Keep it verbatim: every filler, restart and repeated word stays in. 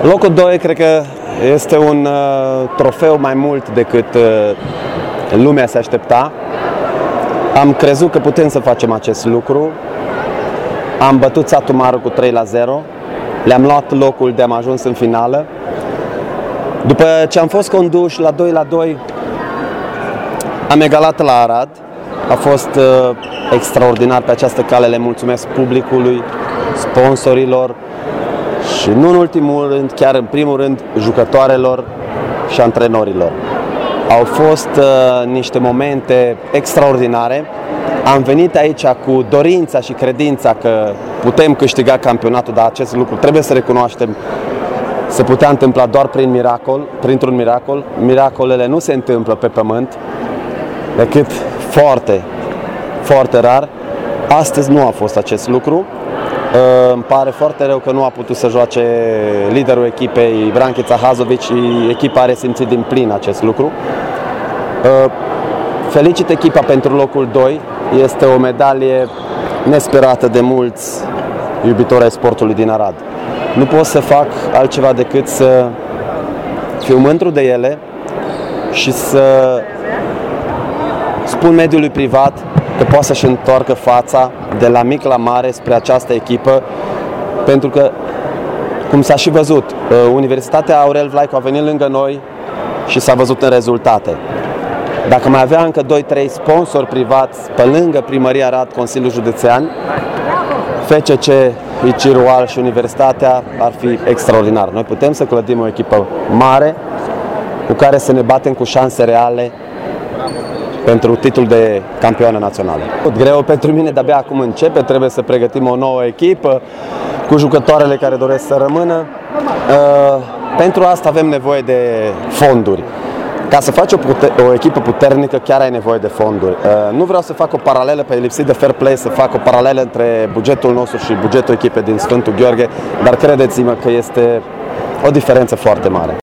Locul doi cred că este un uh, trofeu mai mult decât uh, lumea se aștepta. Am crezut că putem să facem acest lucru. Am bătut Satu Mare cu trei la zero. Le-am luat locul de am ajuns în finală. După ce am fost conduși la doi la doi, am egalat la Arad. A fost uh, extraordinar pe această cale. Le mulțumesc publicului, sponsorilor și nu în ultimul rând, chiar în primul rând, jucătoarelor și antrenorilor. Au fost uh, niște momente extraordinare. Am venit aici cu dorința și credința că putem câștiga campionatul, dar acest lucru trebuie să recunoaștem, se putea întâmpla doar prin miracol, printr-un miracol. Miracolele nu se întâmplă pe pământ, decât foarte, foarte rar. Astăzi nu a fost acest lucru. Îmi pare foarte rău că nu a putut să joace liderul echipei, Branchița Hazovic, și echipa a resimțit din plin acest lucru. Felicit echipa pentru locul doi. Este o medalie nesperată de mulți iubitori ai sportului din Arad. Nu pot să fac altceva decât să fiu mândru de ele și să spun mediului privat că poate să-și întoarcă fața de la mic la mare spre această echipă, pentru că, cum s-a și văzut, Universitatea Aurel Vlaicu a venit lângă noi și s-a văzut în rezultate. Dacă mai avea încă doi trei sponsori privați pe lângă Primăria Arad, Consiliul Județean, F C C, Icirual și Universitatea, ar fi extraordinar. Noi putem să clădim o echipă mare cu care să ne batem cu șanse reale pentru titlul de campioană națională. Greu pentru mine, de-abia acum începe, trebuie să pregătim o nouă echipă cu jucătoarele care doresc să rămână. Pentru asta avem nevoie de fonduri. Ca să faci o, o echipă puternică, chiar ai nevoie de fonduri. Nu vreau să fac o paralelă, pe lipsit de fair play, să fac o paralelă între bugetul nostru și bugetul echipei din Sfântul Gheorghe, dar credeți-mă că este o diferență foarte mare.